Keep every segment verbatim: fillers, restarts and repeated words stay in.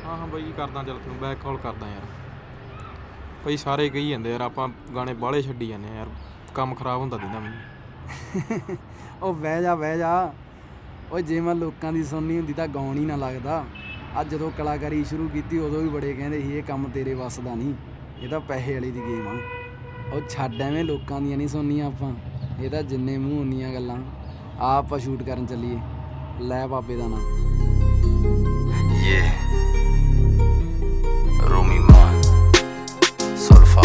ਹਾਂ ਹਾਂ ਬਾਈ ਕਰਦਾ, ਚੱਲ ਤੈਨੂੰ ਬੈਕ ਕਾਲ ਕਰਦਾ ਯਾਰ। ਭਾਈ ਸਾਰੇ ਕਹੀ ਜਾਂਦੇ ਯਾਰ ਆਪਾਂ ਗਾਣੇ ਬਾਹਲੇ ਛੱਡੀ ਜਾਂਦੇ ਯਾਰ, ਕੰਮ ਖਰਾਬ ਹੁੰਦਾ ਦਿੰਦਾ ਮੈਨੂੰ। ਉਹ ਬਹਿ ਜਾ ਬਹਿ ਜਾ ਉਹ, ਜੇ ਮੈਂ ਲੋਕਾਂ ਦੀ ਸੁਣਨੀ ਹੁੰਦੀ ਤਾਂ ਗਾਉਣ ਹੀ ਨਾ ਲੱਗਦਾ। ਅੱਜ ਜਦੋਂ ਕਲਾਕਾਰੀ ਸ਼ੁਰੂ ਕੀਤੀ ਉਦੋਂ ਵੀ ਬੜੇ ਕਹਿੰਦੇ ਸੀ ਇਹ ਕੰਮ ਤੇਰੇ ਵੱਸ ਦਾ ਨਹੀਂ, ਇਹ ਤਾਂ ਪੈਸੇ ਵਾਲੀ ਦੀ ਗੇਮ ਆ। ਉਹ ਛੱਡ, ਐਵੇਂ ਲੋਕਾਂ ਦੀਆਂ ਨਹੀਂ ਸੁਣਨੀਆਂ ਆਪਾਂ, ਇਹ ਤਾਂ ਜਿੰਨੇ ਮੂੰਹ ਉਨੀਆਂ ਗੱਲਾਂ। ਆ ਆਪਾਂ ਸ਼ੂਟ ਕਰਨ ਚੱਲੀਏ, ਲੈ ਬਾਬੇ ਦਾ ਨਾਂ। Yeah, Rumi Man, Solfa,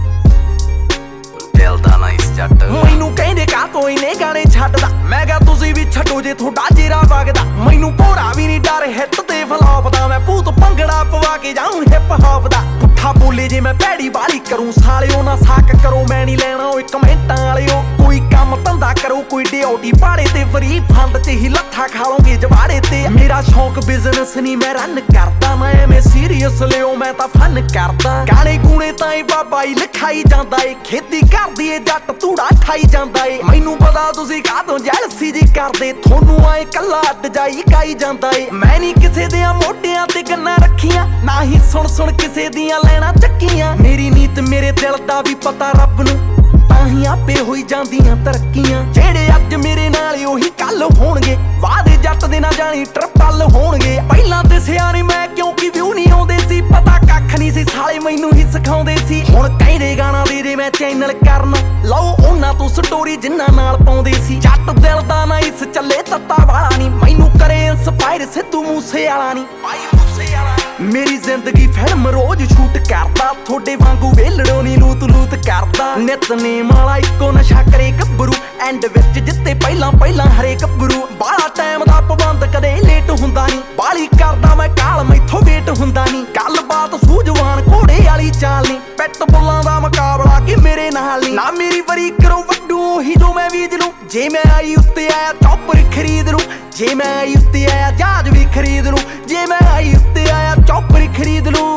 ਦਿਲ ਦਾ ਨਾ ਇਸ ਜੱਟ। ਮੈਨੂੰ ਕਹਿੰਦੇ ਕਾ ਕੋਈ ਨੇ ਗਾਣੇ ਛੱਡਦਾ, ਮੈਂ ਕਿਹਾ ਤੁਸੀਂ ਵੀ ਛੱਡੋ ਜੇ ਤੁਹਾਡਾ ਜੇਰਾ ਵਗਦਾ। ਮੈਨੂੰ ਭੋਰਾ ਵੀ ਨਹੀਂ ਡਰ ਹਿੱਟ ਤੇ ਫਲੌਪ ਦਾ, ਮੈਂ ਭੂਤ ਭੰਗੜਾ ਪਵਾ ਕੇ ਜਾਊਂ ਹਿਪ ਹੌਪ ਦਾ। ਪੁੱਠਾ ਬੋਲੇ ਜੇ ਮੈਂ ਭੈੜੀ ਵਾਲੀ ਕਰੂੰ, ਸਾਲਿਓ ਨਾ ਸਾਕ ਕਰੋ, ਮੈਂ ਨਹੀਂ ਲੈਣਾ ਓਏ ਕਮੈਂਟਾਂ ਵਾਲਿਓ। ਕੋਈ ਕੰਮ ਧੰਦਾ ਕਰੋ, ਕੋਈ ਡਿਊਟੀ ਪਾੜੇ ਤੇ ਫਰੀ ਫੰਡ ਚ ਹੀ ਲੱਥਾ ਖਾ ਲਓਗੇ ਜਵਾੜੇ ਤੇ। ਮੇਰਾ ਸ਼ੌਂਕ ਬਿਜ਼ਨਸ ਨਹੀਂ ਮੈਂ ਰਨ ਕਰਦਾ, ਮੈਂ ਐਵੇਂ ਸੀਰੀਅਸ ਲਿਓ ਮੈਂ ਤਾਂ ਫਨ ਕਰਦਾ। ਗਾਣੇ ਗੂਣੇ ਤਾਂ ਏ ਬਾਬਾ ਹੀ ਲਿਖਾਈ ਜਾਂਦਾ ਏ, ਖੇਤੀ ਕਰਦੀ ਏ ਜੱਟ ਧੂੜਾ ਠਾਈ ਜਾਂਦਾ ਏ। ਮੈਨੂੰ ਪਤਾ ਤੁਸੀਂ ਕਾਹਤੋਂ ਜੈਲਸੀ ਜੀ ਕਰਦੇ, ਤੁਹਾਨੂੰ ਆਏ ਕੱਲਾ ਅੱਡ ਜਾਈ ਕਾਈ ਜਾਂਦਾ ਏ। ਮੈਂ ਨਹੀਂ ਕਿਸੇ ਦੇ ਮੋਢਿਆਂ ਤੇ ਗੰਨਾਂ ਰੱਖੀਆਂ, ਨਾ ਹੀ ਸੁਣ ਸੁਣ ਕਿਸੇ ਦੀਆਂ ਲੈਣਾ ਚੱਕੀਆਂ। ਮੇਰੀ ਨੀਤ ਮੇਰੇ ਦਿਲ ਦਾ ਵੀ ਪਤਾ ਰੱਬ ਨੂੰ, ਤਾਂ ਹੀ ਆਪੇ ਹੋਈ ਜਾਂਦੀਆਂ ਤਰੱਕੀਆਂ। ਜਿਹੜੇ ਅੱਜ ਮੇਰੇ ਨਾਲ ਉਹੀ ਕੱਲ ਹੋਣਗੇ, ਵਾਦੇ ਜੱਟ ਦੇ ਨਾ ਜਾਣੀ ਟਰਪਲ ਹੋਣਗੇ। ਪਹਿਲਾਂ ਤੇ ਸਿਆਣੇ ਮੈਂ ਕਿਉਂਕਿ ਵਿਊ ਨਹੀਂ ਆਉਂਦੇ ਸੀ, ਪਤਾ ਕੱਖ ਨਹੀਂ ਸੀ ਸਾਲੇ ਮੈਨੂੰ ਹੀ ਸਿਖਾਉਂਦੇ ਸੀ। ਹੁਣ ਕਹਿੰਦੇ ਗਾਣਾ ਦੇ ਦੇ ਮੈਂ ਚੈਨਲ ਕਰਨ, ਲਓ ਉਹਨਾਂ ਤੋਂ ਸਟੋਰੀ ਜਿੰਨਾ ਨਾਲ ਪਾਉਂਦੇ ਸੀ। ਜੱਟ ਦਿਲ ਦਾ ਨਾ ਇਸ ਚੱਲੇ ਤੱਤਾ ਵਾਲਾ ਨਹੀਂ, ਮੈਨੂੰ ਕਰੇ ਇੰਸਪਾਇਰ ਸਿੱਧੂ ਮੂਸੇ ਵਾਲਾ ਨਹੀਂ, ਭਾਈ ਮੂਸੇ ਵਾਲਾ। ਮੇਰੀ ਜ਼ਿੰਦਗੀ ਫਿਲਮ ਰੋਜ਼ ਸ਼ੂਟ ਕਰਦਾ, ਤੁਹਾਡੇ ਵਾਂਗੂ ਵੇਲੜੋਂ ਨੀ ਲੂਤ ਲੂਤ ਕਰਦਾ। ਨਿਤਨੇਮ ਵਾਲਾ ਇੱਕੋ ਨਸ਼ਾ ਕਰੇ ਗੱਭਰੂ, ਐਂਡ ਵਿੱਚ ਜਿੱਤੇ ਪਹਿਲਾਂ ਪਹਿਲਾਂ ਹਰੇ ਗੱਭਰੂ। ਬਾਹਲਾ ਟਾਈਮ ਦਾ ਪਾਬੰਦ ਕਦੇ ਲੇਟ ਹੁੰਦਾ ਨਹੀਂ, ਬਾਲੀ ਕਰਦਾ ਮੈਂ ਕਾਲ ਮੈਥੋਂ ਵੇਟ ਹੁੰਦਾ ਨਹੀਂ। ਗੱਲਬਾਤ ਸੂਝਵਾਨ ਘੋੜੇ ਵਾਲੀ ਚਾਲ ਨਹੀਂ, ਪਿੱਟ ਬੁੱਲਾਂ ਦਾ ਮੁਕਾਬਲਾ ਕਿ ਮੇਰੇ ਨਾਲ ਨਹੀਂ। ਨਾ ਮੇਰੀ ਵਰੀ ਕਰੋ ਵੱਡੂ ਉਹੀ ਜੋ ਮੈਂ ਬੀਜ ਲੂੰ, ਜੇ ਮੈਂ ਆਈ ਉੱਤੇ ਆਇਆ ਚੌਪਰ ਖਰੀਦ ਲੂੰ। ਜੇ ਮੈਂ ਆਈ ਉੱਤੇ ਆਇਆ ਜਹਾਜ਼ ਵੀ ਖਰੀਦ ਲੂੰ, ਜੇ ਮੈਂ ਆਈ ਉੱਤੇ ਆਇਆ ਚੌਪਰ ਖਰੀਦ ਲੂੰ।